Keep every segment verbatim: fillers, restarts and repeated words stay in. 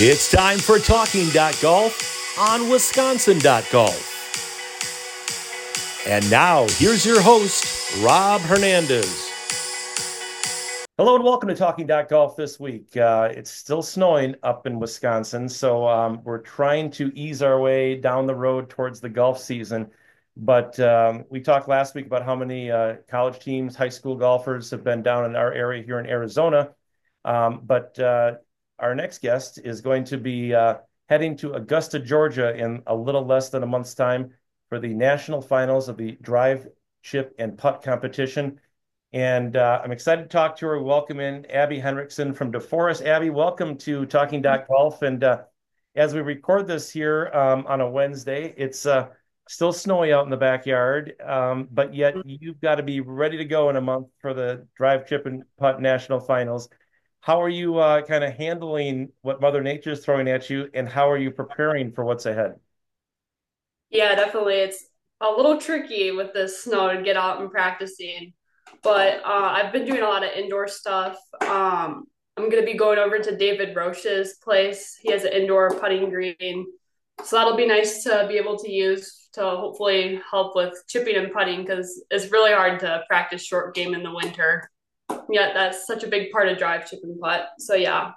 It's time for Talking Golf on Wisconsin Golf. And now, here's your host, Rob Hernandez. Hello and welcome to Talking Golf this week. Uh, it's still snowing up in Wisconsin, so um, we're trying to ease our way down the road towards the golf season. But um, we talked last week about how many uh, college teams, high school golfers have been down in our area here in Arizona. Um, but uh, our next guest is going to be uh, heading to Augusta, Georgia in a little less than a month's time for the national finals of the drive, chip, and putt competition. And uh, I'm excited to talk to her. Welcome in Abby Henriksen from DeForest. Abby, welcome to Talking Golf. And uh, as we record this here um, on a Wednesday, it's uh, still snowy out in the backyard, um, but yet you've got to be ready to go in a month for the drive, chip, and putt national finals. How are you uh, kind of handling what Mother Nature is throwing at you, and how are you preparing for what's ahead? Yeah, definitely. It's a little tricky with the snow to get out and practicing, but uh, I've been doing a lot of indoor stuff. Um, I'm going to be going over to David Roche's place. He has an indoor putting green. So that'll be nice to be able to use to hopefully help with chipping and putting because it's really hard to practice short game in the winter. Yet that's such a big part of drive, chip, and putt. So yeah.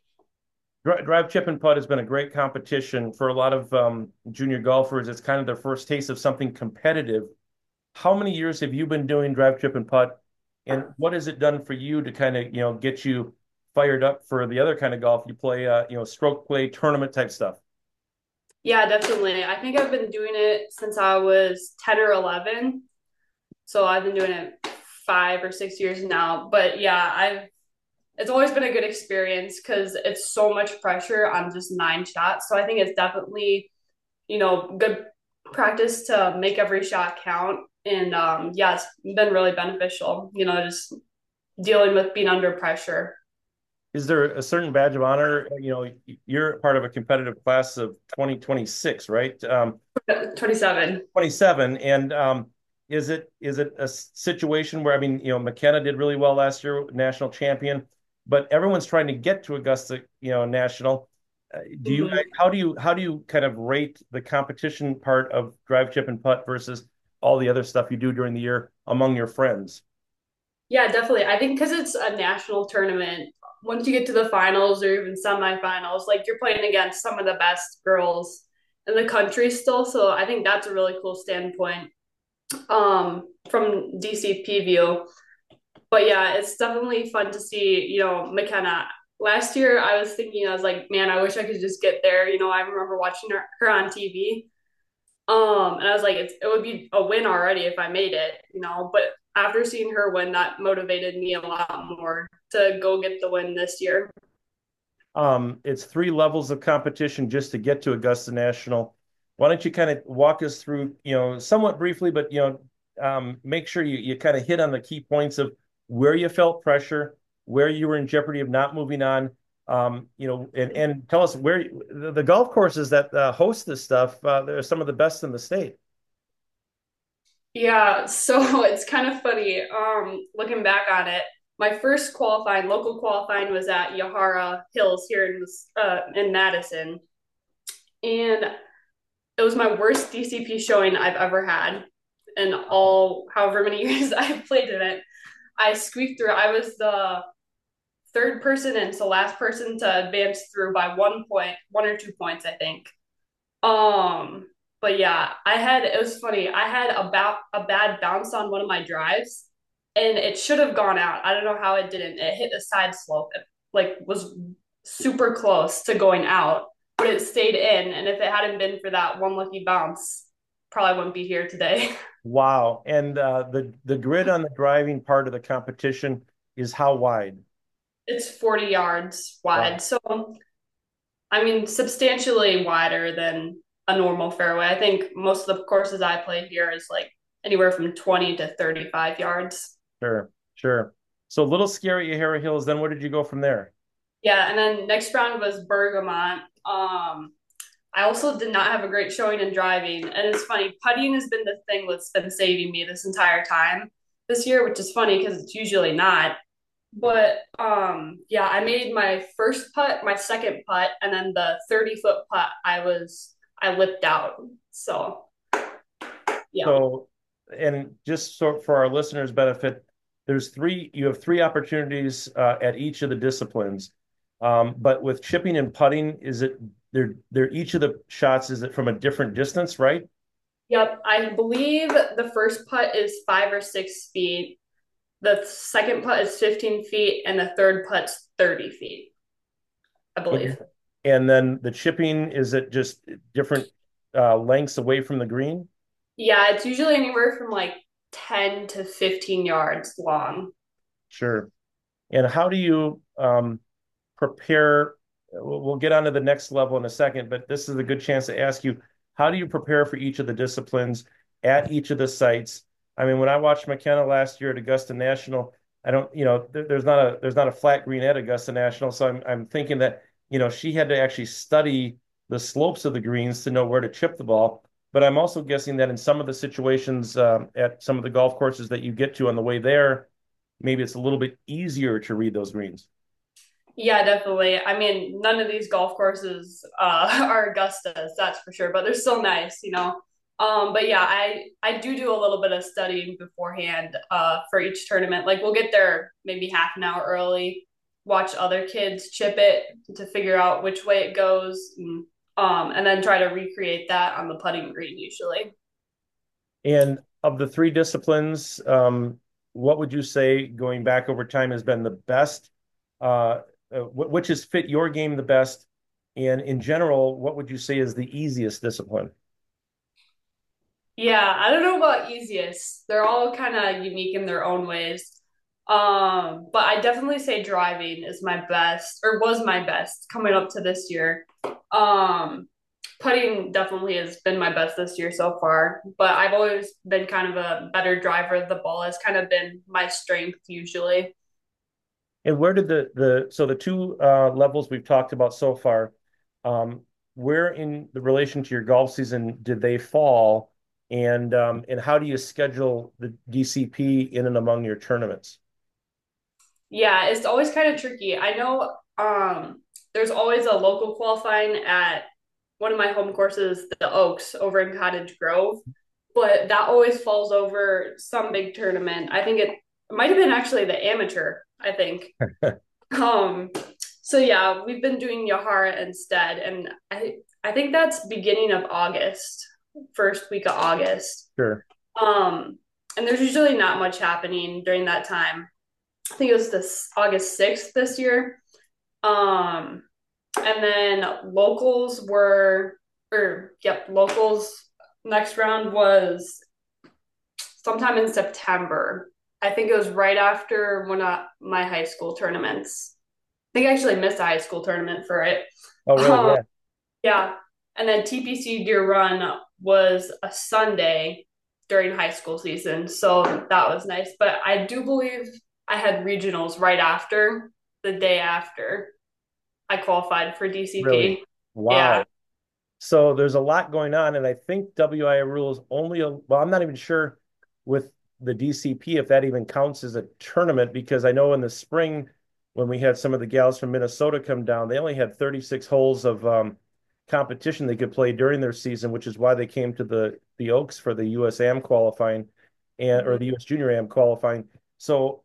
Drive, chip, and putt has been a great competition for a lot of um, junior golfers. It's kind of their first taste of something competitive. How many years have you been doing drive, chip, and putt? And what has it done for you to kind of, you know, get you fired up for the other kind of golf you play, uh, you know, stroke play, tournament type stuff? Yeah, definitely. I think I've been doing it since I was ten or eleven. So I've been doing it five or six years now. But yeah, I've it's always been a good experience because it's so much pressure on just nine shots. So I think it's definitely, you know, good practice to make every shot count. And um, yeah, it's been really beneficial, you know, just dealing with being under pressure. Is there a certain badge of honor? You know, you're part of a competitive class of twenty twenty-six, right? Um, twenty-seven. twenty-seven. And um, is it is it a situation where, I mean, you know, McKenna did really well last year, national champion, but everyone's trying to get to Augusta, you know, national. Uh, do you, Mm-hmm. how do you, how do you kind of rate the competition part of drive, chip, and putt versus all the other stuff you do during the year among your friends? Yeah, definitely. I think because it's a national tournament, once you get to the finals or even semifinals, like you're playing against some of the best girls in the country still. So I think that's a really cool standpoint um, from D C P view. But yeah, it's definitely fun to see, you know, McKenna. Last year, I was thinking, I was like, man, I wish I could just get there. You know, I remember watching her, her on T V. Um, and I was like, it's, it would be a win already if I made it, you know. But after seeing her win, that motivated me a lot more to go get the win this year. Um, it's three levels of competition just to get to Augusta National. Why don't you kind of walk us through, you know, somewhat briefly, but you know, um, make sure you you kind of hit on the key points of where you felt pressure, where you were in jeopardy of not moving on. Um, you know, and and tell us where the, the golf courses that uh, host this stuff. Uh, they're some of the best in the state. Yeah, so it's kind of funny. Um, looking back on it, my first qualifying, local qualifying, was at Yahara Hills here in uh, in Madison, and it was my worst D C P showing I've ever had in all however many years I've played in it. I squeaked through. I was the third person and so last person to advance through by one point, one or two points, I think. Um, but yeah, I had it was funny. I had about a bad bounce on one of my drives, and it should have gone out. I don't know how it didn't. It hit the side slope. It like was super close to going out, but it stayed in. And if it hadn't been for that one lucky bounce, probably wouldn't be here today. Wow. And uh, the the grid on the driving part of the competition is how wide? It's forty yards Wow. wide, so I mean, substantially wider than a normal fairway. I think most of the courses I played here is like anywhere from twenty to thirty-five yards. Sure, sure. So a little scary at Harry Hills. Then where did you go from there? Yeah, and then next round was Bergamot. Um, I also did not have a great showing in driving, and it's funny. Putting has been the thing that's been saving me this entire time this year, which is funny because it's usually not. But um yeah, I made my first putt, my second putt, and then the thirty foot putt I was I lipped out. So yeah. So, and just so for our listeners' benefit, there's three, you have three opportunities uh, at each of the disciplines. Um, but with chipping and putting, is it they're they're each of the shots, is it from a different distance, right? Yep. I believe the first putt is five or six feet. The second putt is fifteen feet, and the third putt's thirty feet, I believe. And, and then the chipping, is it just different uh, lengths away from the green? Yeah, it's usually anywhere from like ten to fifteen yards long. Sure. And how do you um, prepare? We'll we'll get on to the next level in a second, but this is a good chance to ask you, how do you prepare for each of the disciplines at each of the sites? I mean, when I watched McKenna last year at Augusta National, I don't, you know, there, there's not a there's not a flat green at Augusta National, so I'm I'm thinking that, you know, she had to actually study the slopes of the greens to know where to chip the ball. But I'm also guessing that in some of the situations um, at some of the golf courses that you get to on the way there, maybe it's a little bit easier to read those greens. Yeah, definitely. I mean, none of these golf courses uh, are Augusta's, that's for sure, but they're still nice, you know. Um, but yeah, I I do do a little bit of studying beforehand uh, for each tournament. Like we'll get there maybe half an hour early, watch other kids chip it to figure out which way it goes, and, um, and then try to recreate that on the putting green usually. And of the three disciplines, um, what would you say going back over time has been the best? Uh, uh, which has fit your game the best? And in general, what would you say is the easiest discipline? Yeah, I don't know about easiest. They're all kind of unique in their own ways. Um, but I definitely say driving is my best or was my best coming up to this year. Um, Putting definitely has been my best this year so far, but I've always been kind of a better driver. The ball has kind of been my strength usually. And where did the the so the two uh, levels we've talked about so far, um, where in the relation to your golf season did they fall? And um, and how do you schedule the D C P in and among your tournaments? Yeah, it's always kind of tricky. I know um there's always a local qualifying at one of my home courses, the Oaks over in Cottage Grove, but that always falls over some big tournament. I think it, it might have been actually the amateur, I think. Um so yeah, we've been doing Yahara instead, and I I think that's beginning of August, first week of August. Sure. Um and there's usually not much happening during that time. I think it was this August sixth this year. Um, and then locals were, or yep, locals next round was sometime in September. I think it was right after one of my high school tournaments. I think I actually missed a high school tournament for it. Oh, really? Um, Yeah. yeah. And then T P C Deer Run was a Sunday during high school season. So that was nice. But I do believe I had regionals right after, the day after I qualified for Really? D C P. Yeah. Wow. So there's a lot going on, and I think W I A rules only, well, I'm not even sure with the D C P if that even counts as a tournament, because I know in the spring when we had some of the gals from Minnesota come down, they only had thirty-six holes of um, competition they could play during their season, which is why they came to the the Oaks for the U S A M qualifying and or Mhm. the U S Junior A M qualifying. So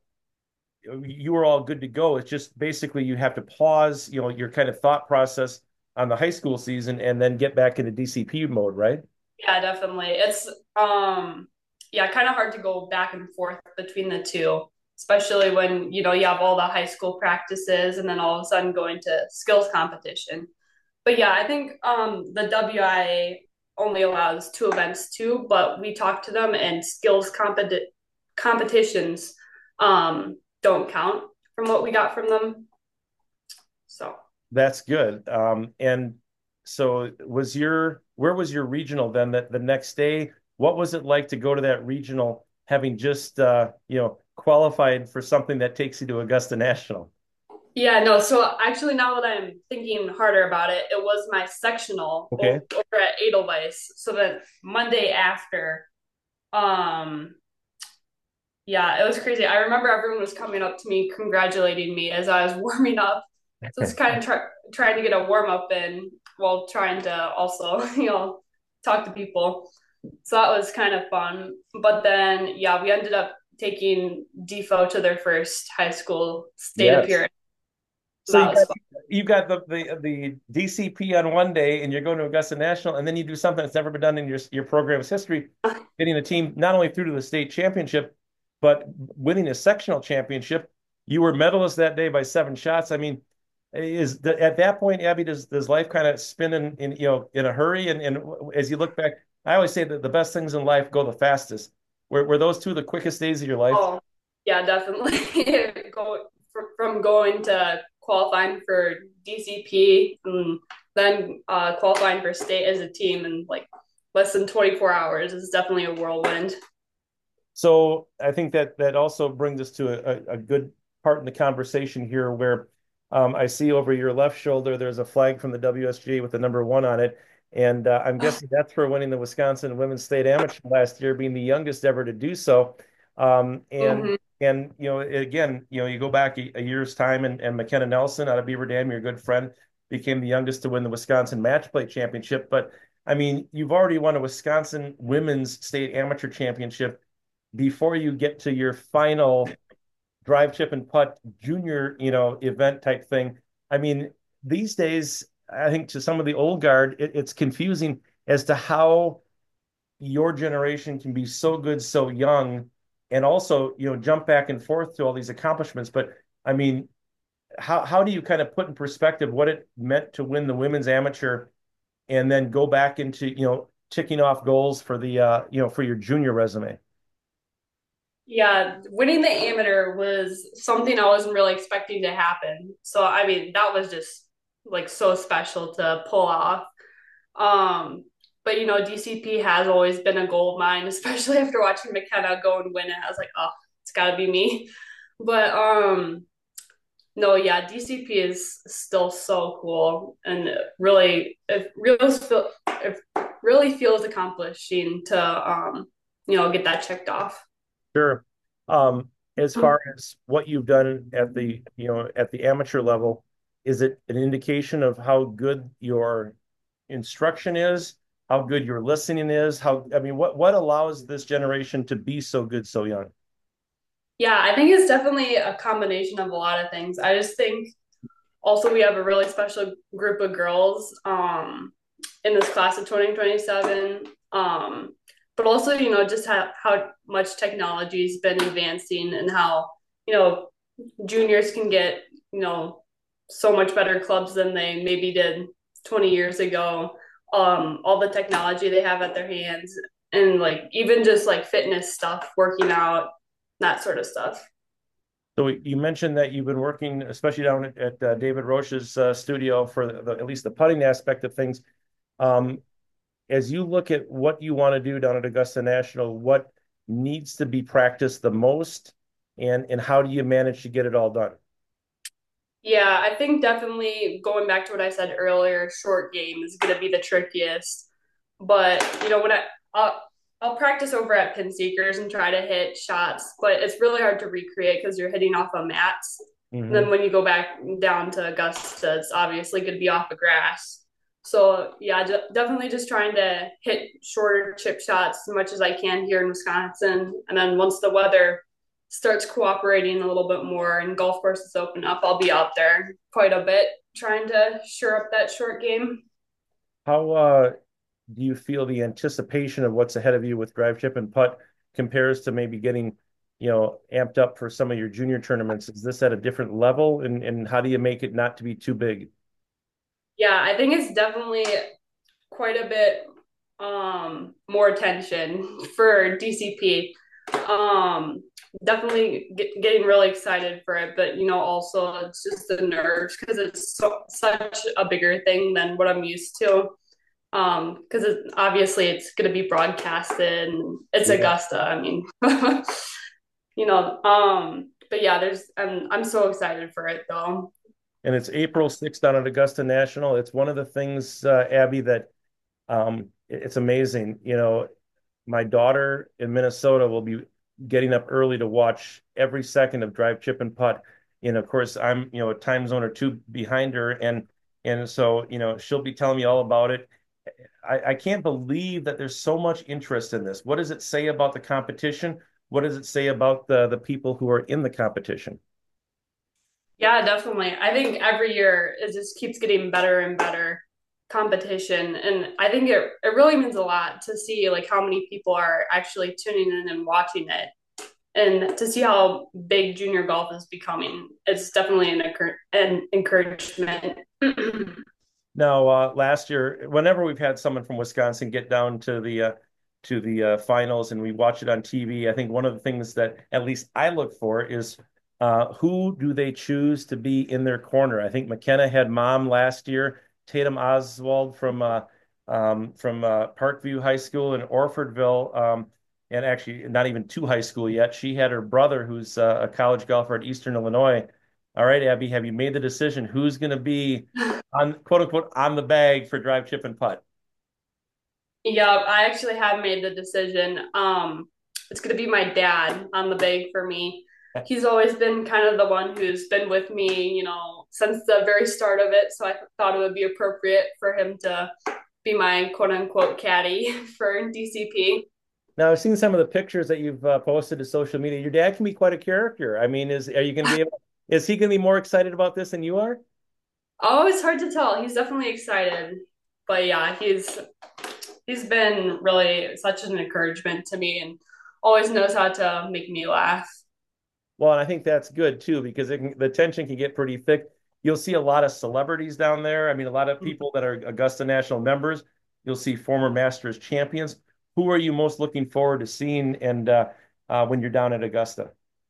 you were all good to go. It's just basically you have to pause, you know, your kind of thought process on the high school season and then get back into D C P mode, right? Yeah, definitely. It's um yeah, kind of hard to go back and forth between the two, especially when, you know, you have all the high school practices and then all of a sudden going to skills competition. But yeah, I think um the W I A only allows two events too, but we talked to them and skills competi- competitions um don't count from what we got from them. So That's good. Um, and so was your where was your regional then that the next day? What was it like to go to that regional having just uh, you know, qualified for something that takes you to Augusta National? yeah, no, so actually now that I'm thinking harder about it, it was my sectional Okay. over at Edelweiss. So the Monday after, um Yeah, it was crazy. I remember everyone was coming up to me, congratulating me as I was warming up. So it's kind of try, trying to get a warm up in while trying to also, you know, talk to people. So that was kind of fun. But then, yeah, we ended up taking Defo to their first high school state Yes. appearance. So you That was got fun. you got the, the the D C P on one day, and you're going to Augusta National, and then you do something that's never been done in your your program's history, getting a team not only through to the state championship, but winning a sectional championship. You were medalist that day by seven shots. I mean, is the, at that point, Abby, does does life kind of spin in, in you know in a hurry? And and as you look back, I always say that the best things in life go the fastest. Were were those two the quickest days of your life? Oh, yeah, definitely. Go from, from going to qualifying for D C P and then uh, qualifying for state as a team in like less than twenty-four hours is definitely a whirlwind. So I think that that also brings us to a, a good part in the conversation here where um, I see over your left shoulder there's a flag from the W S G with the number one on it. And uh, I'm guessing that's for winning the Wisconsin Women's State Amateur last year, being the youngest ever to do so. Um, and Mm-hmm. and you know, again, you know, you go back a, a year's time, and, and McKenna Nelson out of Beaver Dam, your good friend, became the youngest to win the Wisconsin Match Play Championship. But I mean, you've already won a Wisconsin Women's State Amateur Championship before you get to your final drive, chip, and putt junior, you know, event type thing. I mean, these days, I think to some of the old guard, it, it's confusing as to how your generation can be so good so young and also, you know, jump back and forth to all these accomplishments. But I mean, how how do you kind of put in perspective what it meant to win the women's amateur and then go back into, you know, ticking off goals for the uh, you know, for your junior resume? Yeah, winning the amateur was something I wasn't really expecting to happen. So I mean, that was just like so special to pull off. Um, but you know, D C P has always been a goal of mine, especially after watching McKenna go and win it. I was like, oh, it's gotta be me. But um, no, yeah, D C P is still so cool and really it really feel it really feels accomplishing to um, you know, get that checked off. Sure. Um, as far as what you've done at the, you know, at the amateur level, is it an indication of how good your instruction is, how good your listening is? How, I mean, what what allows this generation to be so good so young? Yeah, I think it's definitely a combination of a lot of things. I just think also we have a really special group of girls um, in this class of twenty twenty-seven. Um, but also, you know, just how, how much technology's been advancing and how, you know, juniors can get, you know, so much better clubs than they maybe did twenty years ago. Um, all the technology they have at their hands and like even just like fitness stuff, working out, that sort of stuff. So you mentioned that you've been working, especially down at, at uh, David Roche's uh, studio for the, the, at least the putting aspect of things. Um, as you look at what you want to do down at Augusta National, what needs to be practiced the most, and and how do you manage to get it all done? Yeah, I think definitely going back to what I said earlier, short game is going to be the trickiest. But you know, when I I'll, I'll practice over at Pin Seekers and try to hit shots, but it's really hard to recreate because you're hitting off of mats. And then Hmm. when you go back down to Augusta, it's obviously going to be off of grass. So yeah, de- definitely just trying to hit shorter chip shots as much as I can here in Wisconsin. And then once the weather starts cooperating a little bit more and golf courses open up, I'll be out there quite a bit trying to shore up that short game. How uh, do you feel the anticipation of what's ahead of you with drive, chip, and putt compares to maybe getting, you know, amped up for some of your junior tournaments? Is this at a different level, and and how do you make it not to be too big? Yeah, I think it's definitely quite a bit um more attention for D C P. Um definitely get, getting really excited for it, but you know also it's just the nerves because it's so, such a bigger thing than what I'm used to. Um because it, obviously it's going to be broadcasted and it's Yeah. Augusta. I mean, you know, um but yeah, there's I'm I'm so excited for it though. And it's April sixth down at Augusta National. It's one of the things, uh, Abby, that um, it's amazing. You know, my daughter in Minnesota will be getting up early to watch every second of drive, chip, and putt. And of course, I'm, you know, a time zone or two behind her, and and so, you know, she'll be telling me all about it. I, I can't believe that there's so much interest in this. What does it say about the competition? What does it say about the the people who are in the competition? Yeah, definitely. I think every year it just keeps getting better and better competition. And I think it, it really means a lot to see like how many people are actually tuning in and watching it. And to see how big junior golf is becoming, it's definitely an, an encouragement. Now, uh, last year, whenever we've had someone from Wisconsin get down to the uh, to the uh, finals and we watch it on T V, I think one of the things that at least I look for is uh, who do they choose to be in their corner. I think McKenna had mom last year, Tatum Oswald from uh, um, from uh, Parkview High School in Orfordville, um, and actually not even to high school yet. She had her brother, who's uh, a college golfer at Eastern Illinois. All right, Abby, have you made the decision? Who's going to be on quote unquote on the bag for drive, chip, and putt? Yeah, I actually have made the decision. Um, it's going to be my dad on the bag for me. He's always been kind of the one who's been with me, you know, since the very start of it. So I thought it would be appropriate for him to be my quote unquote caddy for D C P. Now, I've seen some of the pictures that you've uh, posted to social media. Your dad can be quite a character. I mean, is are you going to be able? Is he going to be more excited about this than you are? Oh, it's hard to tell. He's definitely excited. But yeah, he's he's been really such an encouragement to me and always knows how to make me laugh. Well, and I think that's good too because it can, the tension can get pretty thick. You'll see a lot of celebrities down there. I mean, a lot of people that are Augusta National members. You'll see former Masters champions. Who are you most looking forward to seeing and uh, uh, when you're down at Augusta?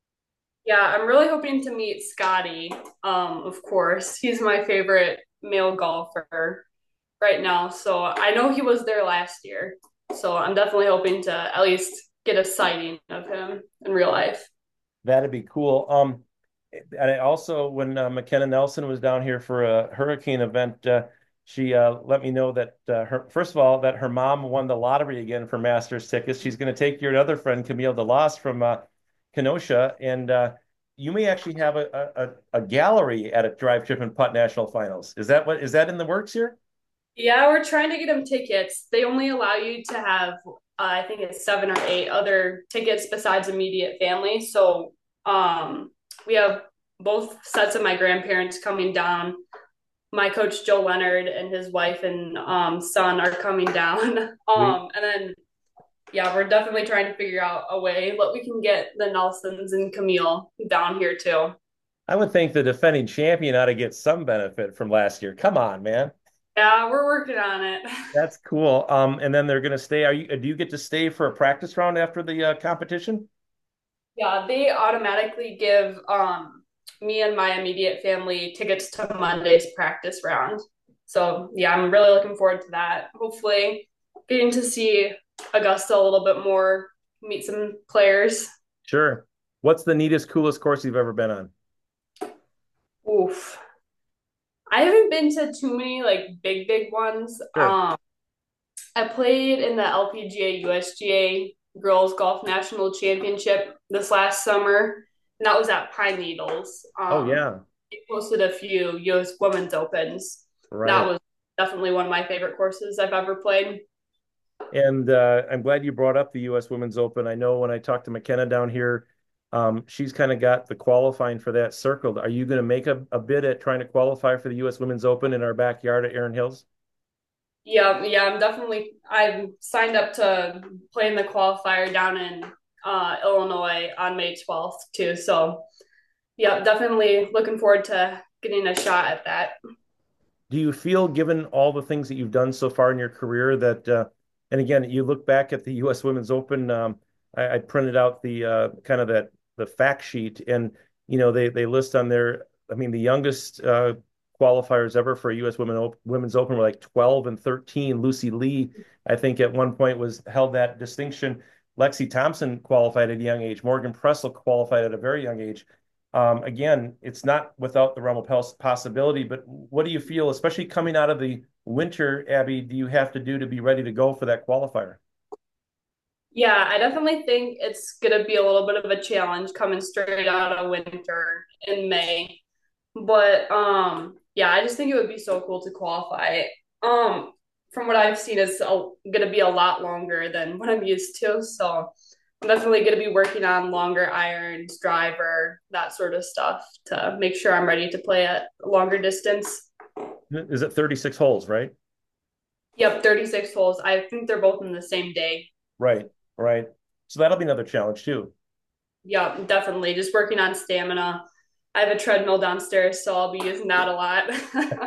Yeah, I'm really hoping to meet Scotty. Um, of course, he's my favorite male golfer right now. So I know he was there last year. So I'm definitely hoping to at least get a sighting of him in real life. That'd be cool. Um, and I also, when uh, McKenna Nelson was down here for a hurricane event, uh, she uh, let me know that uh, her first of all that her mom won the lottery again for Masters tickets. She's going to take your other friend Camille DeLoss from uh, Kenosha, and uh, you may actually have a, a a gallery at a Drive, Chip, and Putt National Finals. Is that what is that in the works here? Yeah, we're trying to get him tickets. They only allow you to have, uh, I think it's seven or eight other tickets besides immediate family. So um, we have both sets of my grandparents coming down. My coach Joe Leonard and his wife and um, son are coming down. We, um, and then yeah, we're definitely trying to figure out a way that we can get the Nelsons and Camille down here too. I would think the defending champion ought to get some benefit from last year. Come on, man. Yeah, we're working on it. That's cool. Um, and then they're going to stay. Are you? Do you get to stay for a practice round after the uh, competition? Yeah, they automatically give um, me and my immediate family tickets to Monday's practice round. So yeah, I'm really looking forward to that. Hopefully, getting to see Augusta a little bit more, meet some players. Sure. What's the neatest, coolest course you've ever been on? Oof. I haven't been to too many like big, big ones. Sure. Um, I played in the L P G A U S G A Girls Golf National Championship this last summer, and that was at Pine Needles. Oh Um, yeah. they hosted a few U S Women's Opens. That Right. was definitely one of my favorite courses I've ever played. And uh, I'm glad you brought up the U S Women's Open. I know when I talked to McKenna down here, um, she's kind of got the qualifying for that circled. Are you going to make a, a bid at trying to qualify for the U S Women's Open in our backyard at Erin Hills? Yeah, yeah, I'm definitely. I'm signed up to play in the qualifier down in uh, Illinois on May twelfth too. So yeah, definitely looking forward to getting a shot at that. Do you feel, given all the things that you've done so far in your career, that, uh, and again, you look back at the U S Women's Open, um, I, I printed out the uh, kind of that the fact sheet, and you know they they list on there. I mean, the youngest uh, qualifiers ever for a U S Women Op Women's Open were like twelve and thirteen. Lucy Lee, I think, at one point was held that distinction. Lexi Thompson qualified at a young age. Morgan Pressel qualified at a very young age. Um, again, it's not without the realm of possibility, but what do you feel, especially coming out of the winter, Abby, do you have to do to be ready to go for that qualifier? Yeah, I definitely think it's gonna be a little bit of a challenge coming straight out of winter in May. But um, yeah, I just think it would be so cool to qualify. Um, from what I've seen, it's a, gonna be a lot longer than what I'm used to. So I'm definitely gonna be working on longer irons, driver, that sort of stuff to make sure I'm ready to play at a longer distance. Is it thirty-six holes, right? Yep, thirty-six holes. I think they're both in the same day. Right, right. So that'll be another challenge too. Yeah, definitely. Just working on stamina. I have a treadmill downstairs, so I'll be using that a lot.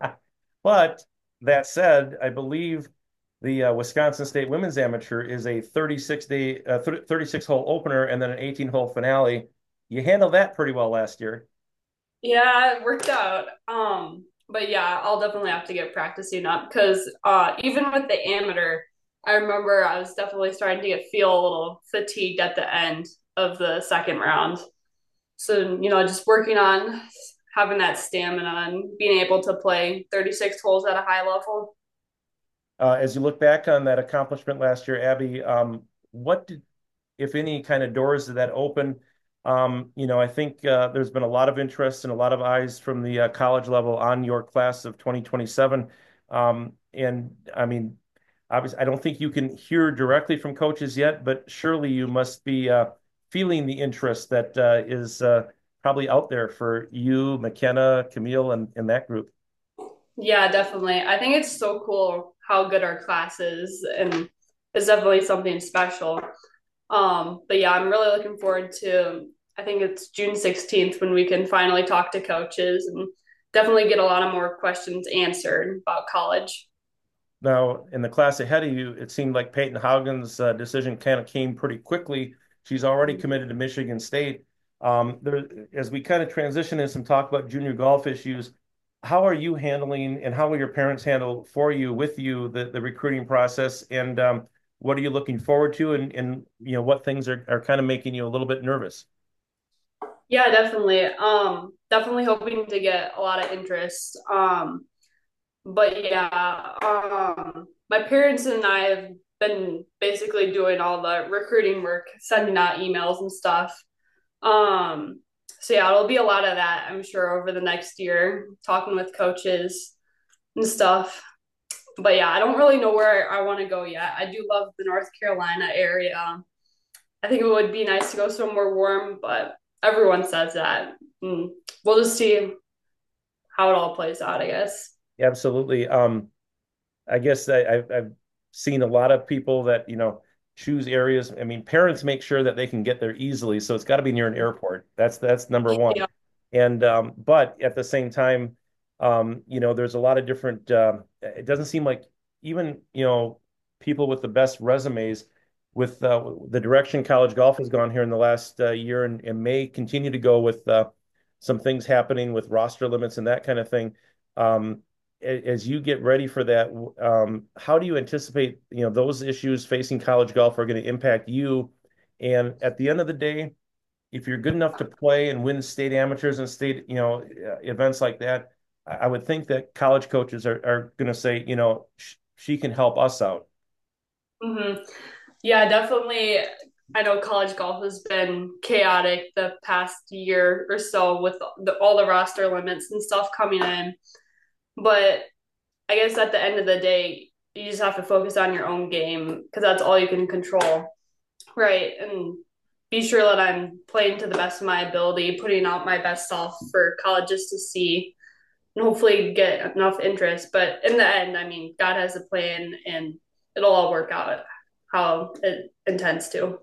But that said, I believe the uh, Wisconsin State Women's Amateur is a thirty-six day, uh, thirty-six hole opener and then an eighteen hole finale. You handled that pretty well last year. Yeah, it worked out. Um, but yeah, I'll definitely have to get practicing up because uh, even with the amateur, I remember I was definitely starting to get feel a little fatigued at the end of the second round. So, you know, just working on having that stamina and being able to play thirty-six holes at a high level. Uh, as you look back on that accomplishment last year, Abby, um, what did, if any, kind of doors did that open? Um, you know, I think uh, there's been a lot of interest and a lot of eyes from the uh, college level on your class of twenty twenty-seven. Um, and I mean, obviously, I don't think you can hear directly from coaches yet, but surely you must be uh, feeling the interest that uh, is uh, probably out there for you, McKenna, Camille, and, and that group. Yeah, definitely. I think it's so cool how good our class is, and it's definitely something special. Um, but yeah, I'm really looking forward to, I think it's June sixteenth when we can finally talk to coaches and definitely get a lot of more questions answered about college. Now, in the class ahead of you, it seemed like Peyton Haugen's uh, decision kind of came pretty quickly. She's already committed to Michigan State. Um, there, as we kind of transition in some talk about junior golf issues, how are you handling and how will your parents handle for you, with you, the, the recruiting process? And um, what are you looking forward to? And, and you know, what things are, are kind of making you a little bit nervous? Yeah, definitely. Um, definitely hoping to get a lot of interest. Um, but yeah, um, my parents and I have been basically doing all the recruiting work, sending out emails and stuff. Um, so yeah, it'll be a lot of that, I'm sure, over the next year, talking with coaches and stuff. But yeah, I don't really know where I want to go yet. I do love the North Carolina area. I think it would be nice to go somewhere warm, but everyone says that. Mm, we'll just see how it all plays out, I guess. Absolutely. Um, I guess I, I've, I've seen a lot of people that, you know, choose areas. I mean, parents make sure that they can get there easily. So it's got to be near an airport. That's that's number one. Yeah. And um, but at the same time, um, you know, there's a lot of different. Um, it doesn't seem like even, you know, people with the best resumes, with uh, the direction college golf has gone here in the last uh, year, and, and may continue to go with uh, some things happening with roster limits and that kind of thing. Um, as you get ready for that, um, how do you anticipate, you know, those issues facing college golf are going to impact you? And at the end of the day, if you're good enough to play and win state amateurs and state, you know, uh, events like that, I would think that college coaches are, are going to say, you know, sh she can help us out. hmm Yeah, definitely. I know college golf has been chaotic the past year or so with the, all the roster limits and stuff coming in. But I guess at the end of the day, you just have to focus on your own game because that's all you can control, right? And be sure that I'm playing to the best of my ability, putting out my best self for colleges to see and hopefully get enough interest. But in the end, I mean, God has a plan and it'll all work out how it intends to.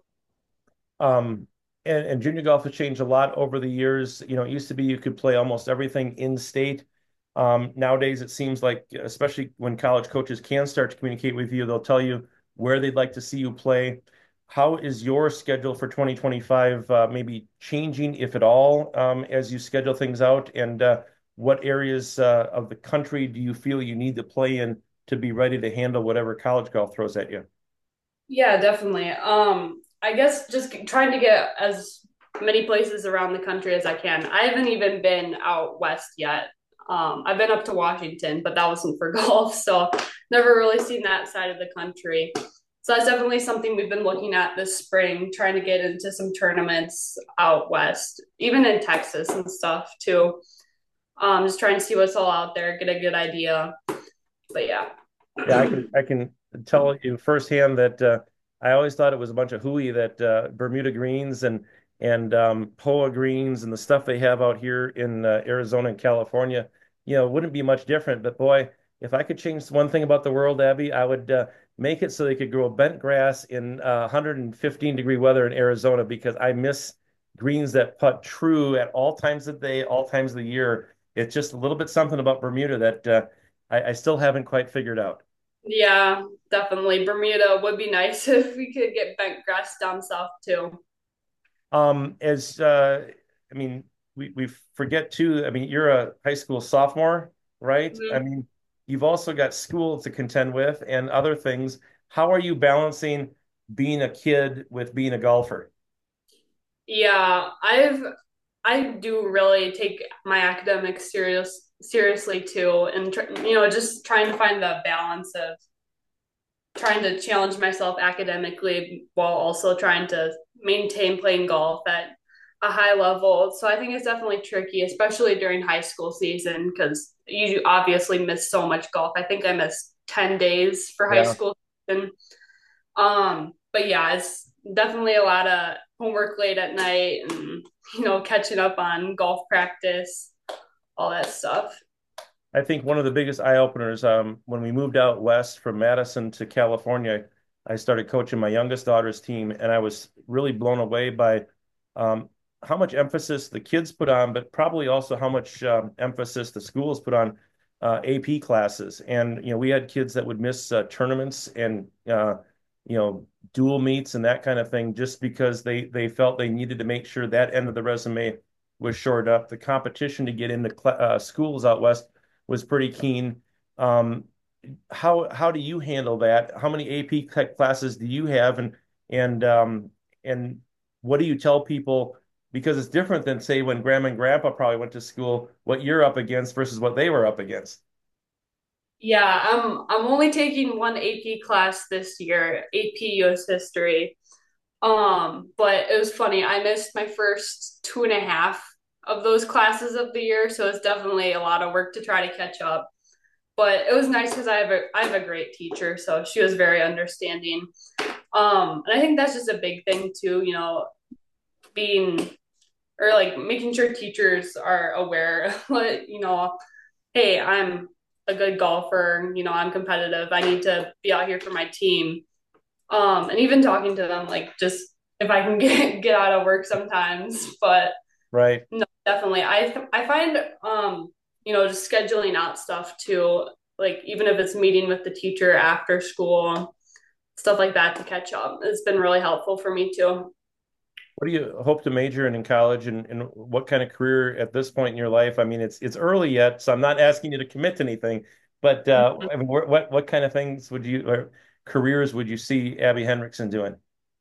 Um, and, and junior golf has changed a lot over the years. You know, it used to be you could play almost everything in state. Um, nowadays, it seems like, especially when college coaches can start to communicate with you, they'll tell you where they'd like to see you play. How is your schedule for twenty twenty-five uh, maybe changing, if at all, um, as you schedule things out? And uh, what areas uh, of the country do you feel you need to play in to be ready to handle whatever college golf throws at you? Yeah, definitely. Um, I guess just trying to get as many places around the country as I can. I haven't even been out west yet. Um, I've been up to Washington, but that wasn't for golf, so never really seen that side of the country. So that's definitely something we've been looking at this spring, trying to get into some tournaments out west, even in Texas and stuff too. Um, just trying to see what's all out there, get a good idea. But yeah. Yeah, I can I can tell you firsthand that uh, I always thought it was a bunch of hooey that uh, Bermuda greens and and um, P O A greens and the stuff they have out here in uh, Arizona and California, you know, wouldn't be much different. But boy, if I could change one thing about the world, Abby, I would uh, make it so they could grow bent grass in uh, one hundred fifteen degree weather in Arizona because I miss greens that putt true at all times of the day, all times of the year. It's just a little bit something about Bermuda that uh, I, I still haven't quite figured out. Yeah, definitely. Bermuda would be nice if we could get bent grass down south too. Um, as uh, I mean, we we forget too. I mean, you're a high school sophomore, right? I Mhm. mean, you've also got school to contend with and other things. How are you balancing being a kid with being a golfer? Yeah, I've I do really take my academics serious seriously too, and tr you know, just trying to find the balance of trying to challenge myself academically while also trying to maintain playing golf at a high level. So I think it's definitely tricky, especially during high school season, because you obviously miss so much golf. I think I missed ten days for high Yeah, school season. Um, but yeah, it's definitely a lot of homework late at night and, you know, catching up on golf practice, all that stuff. I think one of the biggest eye openers um, when we moved out west from Madison to California, I started coaching my youngest daughter's team, and I was really blown away by um, how much emphasis the kids put on, but probably also how much um, emphasis the schools put on uh, A P classes. And you know, we had kids that would miss uh, tournaments and uh, you know dual meets and that kind of thing just because they they felt they needed to make sure that end of the resume was shored up. The competition to get into cl uh, schools out west was pretty keen. Um, how how do you handle that? How many A P classes do you have, and and um, and what do you tell people? Because it's different than say when grandma and grandpa probably went to school, what you're up against versus what they were up against. Yeah, I'm I'm only taking one A P class this year, A P U S history. Um, but it was funny. I missed my first two and a half of those classes of the year, so it's definitely a lot of work to try to catch up. But it was nice because I have a I have a great teacher, so she was very understanding. Um, and I think that's just a big thing too, you know, being or like making sure teachers are aware, like, you know, hey, I'm a good golfer, you know, I'm competitive. I need to be out here for my team. Um, and even talking to them, like just if I can get get out of work sometimes, but Right. no, definitely. I I find um, you know, just scheduling out stuff too, like even if it's meeting with the teacher after school, stuff like that to catch up. It's been really helpful for me too. What do you hope to major in in college, and, and what kind of career at this point in your life? I mean, it's it's early yet, so I'm not asking you to commit to anything, but uh, I mean, what what what kind of things would you or careers would you see Abby Hendrickson doing?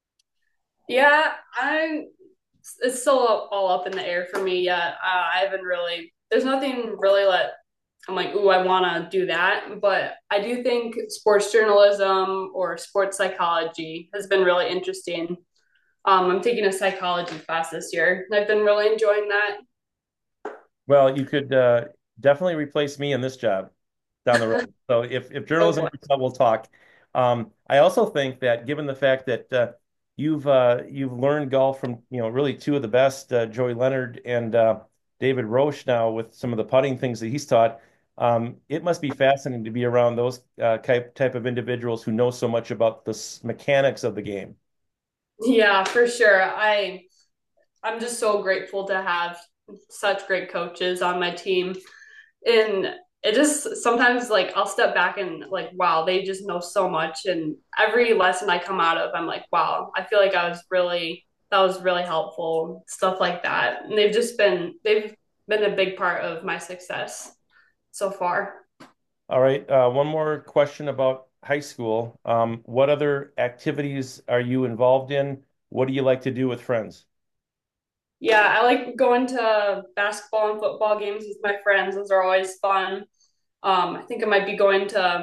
Yeah, I'm it's still all up in the air for me yet. Uh, I haven't really, there's nothing really that I'm like, ooh, I want to do that. But I do think sports journalism or sports psychology has been really interesting. Um, I'm taking a psychology class this year, and I've been really enjoying that. Well, you could uh, definitely replace me in this job down the road. So if if Go journalism for works out, we'll talk. Um, I also think that given the fact that uh, you've uh, you've learned golf from you know really two of the best, uh, Joey Leonard and uh, David Roche now with some of the putting things that he's taught. Um, it must be fascinating to be around those uh, type type of individuals who know so much about the s- mechanics of the game. it. Yeah, for sure. I I'm just so grateful to have such great coaches on my team. And it just sometimes like I'll step back and like, wow, they just know so much. And every lesson I come out of, I'm like, wow, I feel like I was really that was really helpful, stuff like that. And they've just been they've been a big part of my success so far. All right. Uh, one more question about high school. Um, what other activities are you involved in? What do you like to do with friends? Yeah, I like going to basketball and football games with my friends. Those are always fun. Um, I think I might be going to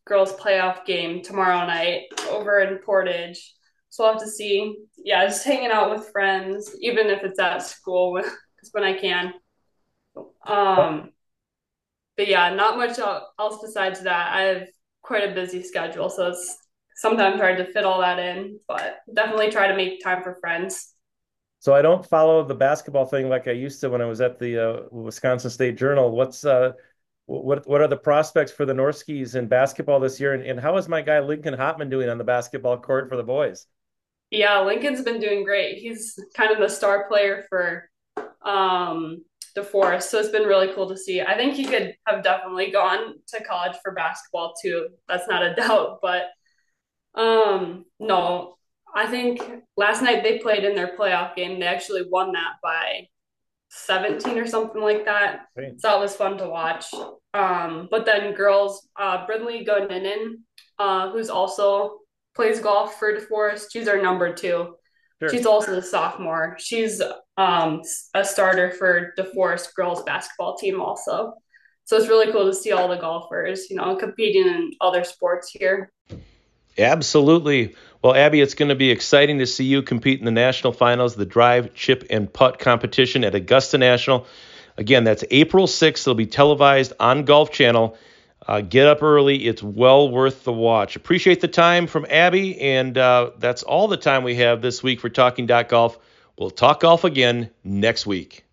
girls playoff game tomorrow night over in Portage. So I'll have to see. Yeah, just hanging out with friends, even if it's at school, because when I can. Um, but yeah, not much else besides that. I have quite a busy schedule, so it's sometimes hard to fit all that in, but definitely try to make time for friends. So I don't follow the basketball thing like I used to when I was at the uh, Wisconsin State Journal. What's uh, what what are the prospects for the Norskis in basketball this year? And, and how is my guy Lincoln Hotman doing on the basketball court for the boys? Yeah, Lincoln's been doing great. He's kind of the star player for um, DeForest, so it's been really cool to see. I think he could have definitely gone to college for basketball too. That's not a doubt, but um, no, I think last night they played in their playoff game. They actually won that by seventeen or something like that. Great. So that was fun to watch. Um, but then girls, uh, Brindley Goninen, uh, who's also plays golf for DeForest. She's our number two. Sure. She's also a sophomore. She's um, a starter for DeForest girls basketball team also. So it's really cool to see all the golfers, you know, competing in other sports here. Absolutely. Well, Abby, it's going to be exciting to see you compete in the national finals, the drive, chip, and putt competition at Augusta National. Again, that's April sixth. It'll be televised on Golf Channel. Uh, get up early. It's well worth the watch. Appreciate the time from Abby, and uh, that's all the time we have this week for Talking Golf. We'll talk golf again next week.